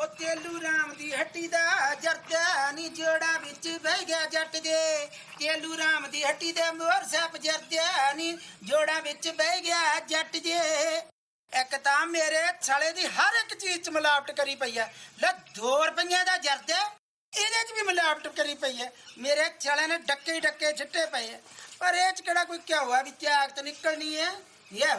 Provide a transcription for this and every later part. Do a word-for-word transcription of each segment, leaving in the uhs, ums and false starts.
ਉਹ ਤੇਲੂ ਰਾਮ ਦੀ ਹੱਟੀ ਦਾ ਜਰਦਾ ਨੀ ਜੋੜਾ ਵਿੱਚ ਬਹਿ ਗਿਆ ਜੱਟ ਦੇ। ਤੇਲੂ ਰਾਮ ਦੀ ਹੱਟੀ ਦੇ ਮੋਰ ਸੱਪ ਜਰਦਾ ਨੀ ਜੋੜਾ ਵਿੱਚ ਬਹਿ ਗਿਆ ਜੱਟ ਦੇ। ਇੱਕ ਤਾਂ ਮੇਰੇ ਸਾਲੇ ਦੀ ਹਰ ਇੱਕ ਚੀਜ਼ 'ਚ ਮਿਲਾਵਟ ਕਰੀ ਪਈ ਆ। ਲੈ ਦੋ ਰੁਪਈਆਂ ਦਾ ਜਰਦਾ ਇਹਦੇ 'ਚ ਵੀ ਮਿਲਾਵਟ ਕਰੀ ਪਈ ਹੈ। ਮੇਰੇ ਸਾਲੇ ਨੇ ਡੱਕੇ ਡੱਕੇ ਛਿੱਟੇ ਪਏ ਆ, ਪਰ ਇਹ 'ਚ ਕਿਹੜਾ ਕੋਈ ਕਿਆ ਹੋਇਆ ਵੀ ਤਿਆਗ ਤੇ ਨਿਕਲਣੀ ਹੈ। ਇਹ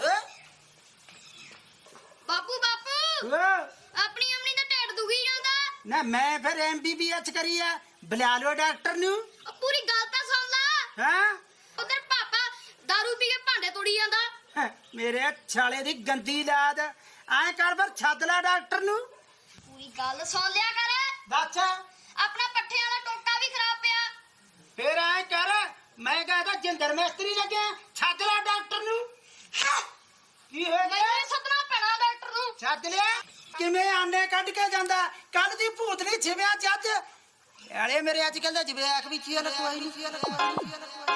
ਬਾਪੂ ਬਾਪੂ ਆਪਣੀ ਅਮਨੀ ਦਾ ਢਿੱਡ ਦੁਖੀ ਜਾਂਦਾ ਨਾ। ਮੈਂ ਫਿਰ ਐਮ ਬੀ ਬੀ ਐਸ ਕਰੀ ਆ, ਬੁਲਾ ਲਓ ਡਾਕਟਰ ਨੂੰ। ਪੂਰੀ ਗੱਲ ਤਾਂ ਸੁਣ ਲੈ। ਹਾਂ ਉਧਰ ਪਾਪਾ ਦਾਰੂ ਪੀ ਕੇ ਭਾਂਡੇ ਤੋੜੀ ਜਾਂਦਾ। ਮੇਰੇ ਛਾਲੇ ਦੀ ਗੰਦੀ ਲਾਦ। ਐ ਕਰ ਫਿਰ ਛੱਡ ਲੈ ਡਾਕਟਰ ਨੂੰ। ਪੂਰੀ ਗੱਲ ਸੁਣ ਲਿਆ ਕਰ। ਦੱਸ ਆਪਣਾ ਪੱਠਿਆਂ ਵਾਲਾ ਟੋਕਾ ਵੀ ਖਰਾਬ ਪਿਆ। ਫਿਰ ਐ ਕਰ, ਮੈਂ ਕਹਦਾ ਜਿੰਦਰ ਮਿਸਤਰੀ ਲੱਗਿਆ, ਛੱਡ ਲੈ ਡਾਕਟਰ ਨੂੰ। ਕੀ ਹੋ ਗਿਆ? ਮੈਨੂੰ ਸੱਦਣਾ ਪੈਣਾ ਡਾਕਟਰ ਨੂੰ। ਛੱਡ ਲਿਆ ਕਿਵੇਂ ਆਨੇ ਕੱਢ ਕੇ ਜਾਂਦਾ। ਕੱਲ ਦੀ ਭੂਤਨੀ ਛਿਵਿਆ ਜੱਜ ਆਲੇ ਮੇਰੇ ਅੱਜ ਕੱਲ ਦਾ ਜਵੇਕ ਵੀ ਚੀਲ ਕੋਈ ਨਹੀਂ।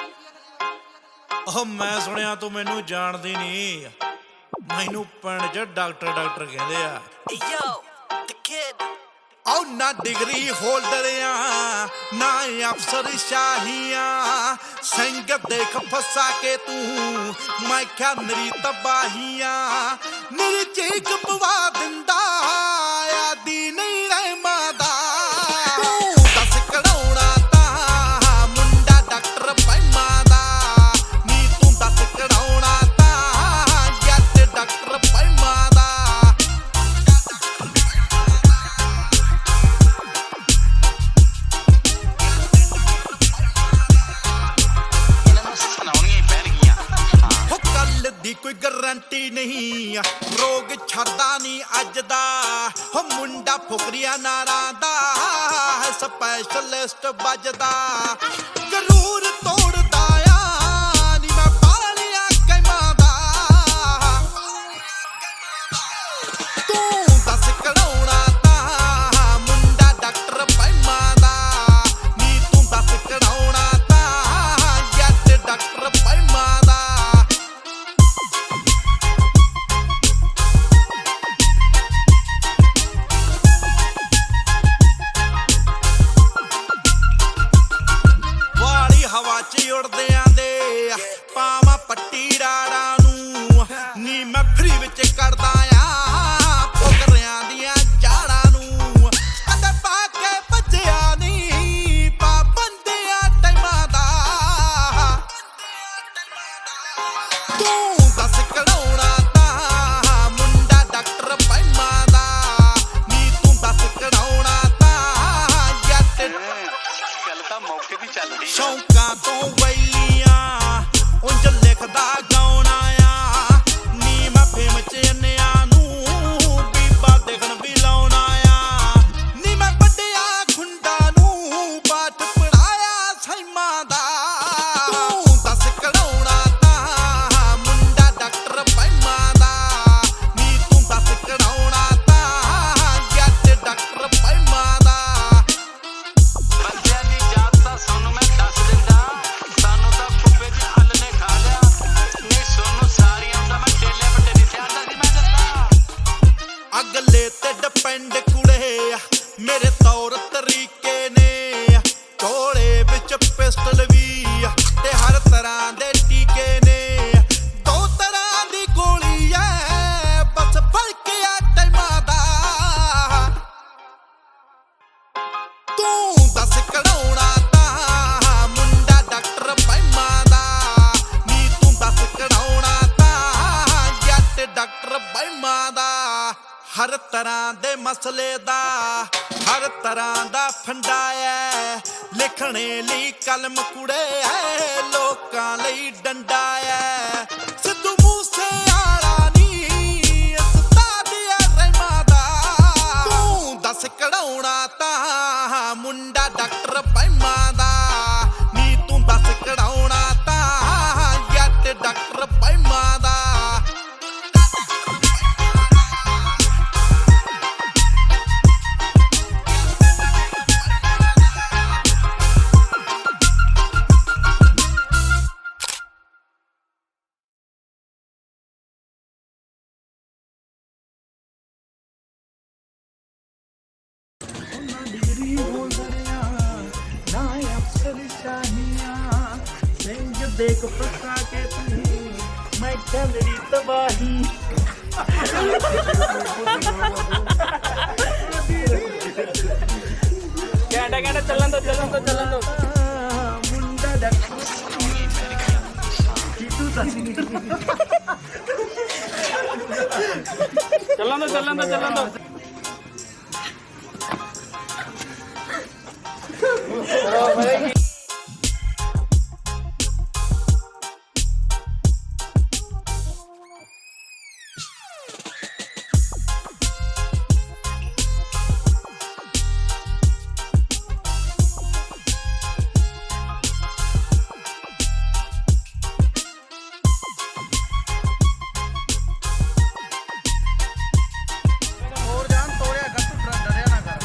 ਉਹ ਮੈਂ ਸੁਣਿਆ ਤੂੰ ਮੈਨੂੰ ਜਾਣਦੀ ਨਹੀਂ। ਮੈਨੂੰ ਪਿੰਡ 'ਚ ਡਾਕਟਰ ਡਾਕਟਰ ਕਹਿੰਦੇ ਆ। Yo, the kid. ਆਉ ਨਾ ਡਿਗਰੀ ਹੋਲਡਰ ਆ ਨਾ ਅਫਸਰ ਸ਼ਾਹੀਆਂ। ਸਿੰਘ ਦੇਖ ਫਸਾ ਕੇ ਤੂੰ ਮੈਂ ਕਿਹਾ ਮੇਰੀ ਤਬਾਹੀਆਂ। ਮੇਰੀ ਚੀਕ ਪਵਾ ਦਿੰਦਾ ਆਦੀ ਨਹੀਂ ਰਹਿਮਾਂ ਦਾ। ਤੂੰ ਦੱਸ ਕਢਾਉਣਾ ਤਾਂ ਮੁੰਡਾ ਡਾਕਟਰ ਪੈਮਾਂ ਦਾ। ਨੀ ਤੂੰ ਦੱਸ ਕਢਾਉਣਾ ਤਾਂ ਜੱਟ ਡਾਕਟਰ ਪੈਮਾਂ ਦਾ। ਦੀ ਕੋਈ ਗਾਰੰਟੀ ਨਹੀਂ, ਰੋਗ ਛੱਡਦਾ ਨਹੀਂ ਅੱਜ ਦਾ। ਹੋ ਮੁੰਡਾ ਫੁਕਰੀਆ ਨਾਰਾਂ ਦਾ ਸਪੈਸ਼ਲਿਸਟ ਵੱਜਦਾ। ਜ਼ਰੂਰ ਤੋੜਦਾ ਆ ਨੀ ਮੈਂ ਬਾਲਿਆ ਕੈਮਾਂ ਦਾ। ਤੂੰ ਦੱਸ ਕਢਾਉਣਾ ਤਾਂ ਮੁੰਡਾ ਡਾਕਟਰ ਪੈਮਾਂ ਦਾ। ਨੀ ਤੂੰ ਦੱਸ ਕਢਾਉਣਾ ਤਾਂ ਜੱਟ ਡਾਕਟਰ ਪੈਮਾਂ ਦਾ। ਹਵਾ 'ਚ ਉੜਦੇ ਆਂਦੇ ਪਾਵਾਂ ਪੱਟੀ ਰਾੜਾਂ ਨੂੰ। ਨੀ ਮੈਂ ਫਰੀ ਵਿੱਚ ਕਰਦਾ ਆ ਫੁਕਰਿਆਂ ਦੀਆਂ ਜਾੜਾਂ ਨੂੰ। ਕਦੇ ਪਾ ਕੇ ਭੱਜਿਆ ਨੀ ਪਾਬੰਦੀਆਂ ਟਾਈਮਾਂ ਦਾ। ਤੂੰ ਦੱਸ ਕਢਾਉਣਾ ਤਾਂ ਮੁੰਡਾ ਡਾਕਟਰ ਪੈਮਾਂ ਦਾ। ਨੀ ਤੂੰ ਦੱਸ ਕਢਾਉਣਾ ਤਾਂ ਜੱਟ ਗੱਲ ਤਾਂ ਮੌਕੇ ਦੀ ਚੱਲ ਰਹੀ। ਸ਼ੌਂਕਾਂ ਤੋਂ ਵੈਲੀਆਂ ਉਂਝ ਲਿਖਦਾ ਗਾਉਣਾ ਆ। ਨੀ ਮੈਂ ਫੇਮ 'ਚ ਅੰਨਿਆਂ ਨੂੰ ਬੀਬਾ ਦੇਖਣ ਵੀ ਲਾਉਣਾ ਆ। ਨੀ ਮੈਂ ਵੱਡਿਆ ਖੁੰਡਾ ਨੂੰ ਪਾਠ ਪੜਾਇਆ ਸੈਮਾਂ ਦਾ। ਤੂੰ ਦੱਸ ਕਢਾਉਣਾ ਤਾਂ ਮੁੰਡਾ ਡਾਕਟਰ ਪੈਮਾਂ ਦਾ। ਨੀ ਤੂੰ ਦੱਸ ਕਢਾਉਣਾ ਤਾਂ ਜੱਟ ਡਾਕਟਰ ਪੈਮਾਂ ਦਾ। ਬੰਦਿਆਂ ਦੀ ਜਾਤ ਤਾਂ ਸਾਨੂੰ ਮੈਂ ਦੱਸ ਦਿੰਦਾ। ਸਾਨੂੰ ਤਾਂ ਫੁੱਫੇ ਦੀ ਹੱਲ ਨੇ ਖਾ ਲਿਆ। ਨਹੀਂ ਸੋਨੂੰ ਸਾਰੀਆਂ ਦਾ ਮੈਂ ਟੇਲੇ ਵੱਡੇ ਨਹੀਂ ਸਿਆਂਦਾ ਸੀ ਮੈਂ ਦੱਸਦਾ। ਅਗਲੇ ਤੇ ਡਿਪੈਂਡ ਕੁੜੇ ਮੇਰੇ ਤੌਰ ਤਰੀਕੇ ਨੇ। ਝੋਲੇ ਵਿੱਚ ਪਿਸਟਲ ਵੀ ਤੇ ਹਰ ਤਰ੍ਹਾਂ ਦੇ ਟੀਕੇ ਨੇ। ਦੋ ਤਰ੍ਹਾਂ ਦੀ ਗੋਲੀ ਐ ਬਸ ਫਰਕ ਆ ਟਾਈਮਾਂ ਦਾ। ਤੂੰ ਦੱਸ ਕਢਾਉਣਾ ਤਾਂ ਮੁੰਡਾ ਡਾਕਟਰ ਪੈਮਾਂ ਦਾ। ਨੀ ਤੂੰ ਦੱਸ ਕਢਾਉਣਾ ਤਾਂ ਜੱਟ ਡਾਕਟਰ ਪੈਮਾਂ ਦਾ। ਹਰ ਤਰ੍ਹਾਂ ਦੇ ਮਸਲੇ ਦਾ ਹਰ ਤਰ੍ਹਾਂ ਦਾ ਫੰਡਾ ਐ। ਲਿਖਣੇ ਲਈ ਕਲਮ ਕੁੜੇ ਐ ਲੋਕਾਂ ਲਈ ਡੰਡਾ ਐ। ਸਿੱਧੂ ਮੂਸੇ ਵਾਲਾ ਨੀ ਉਸਤਾਦ ਐ ਰਹਿਮਾਂ ਦਾ। ਤੂੰ ਦੱਸ ਕਢਾਉਣਾ ਤਾਂ ਮੁੰਡਾ ਡਾਕਟਰ ਪੈਮਾਂ ਦਾ। ਨੀ ਤੂੰ ਦੱਸ ਕਢਾਉਣਾ ਤਾਂ ਜੱਟ ਡਾਕਟਰ ਪੈਮਾਂ ਦਾ। देख फसा के तू मैं चंदड़ी तबाही कहना कहना चलन तो चलन तो चलन तो मुंडा डॉक्टर चलन तो चलन तो चलन तो ਹੋਰ ਜਾਨ ਤੋੜਿਆ ਗੱਟੂ ਡਰਿਆ ਨਾ ਕਰ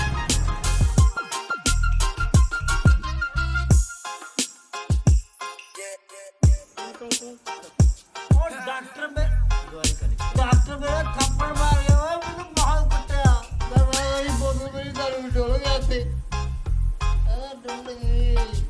डॉक्टर में डॉक्टर मेरा थप्पड़ मार गया वो मुझे बहुत कुटाया दवाई बोतल मेरी दारू में डोल गया थे डर लगी